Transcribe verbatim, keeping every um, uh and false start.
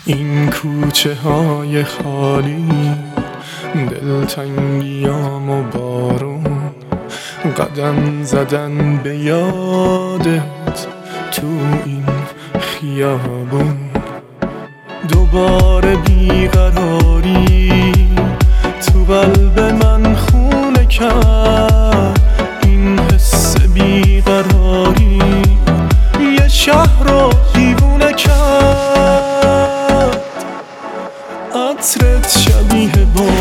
این کوچه های خالی، دلتنگیام و بارون، قدم زدن به یادت تو این خیابون. دوباره بیقراری تو قلب من خونه کرد، این حس بیقراری یه شهر رو دیوونه کرد. عطرت شبیه با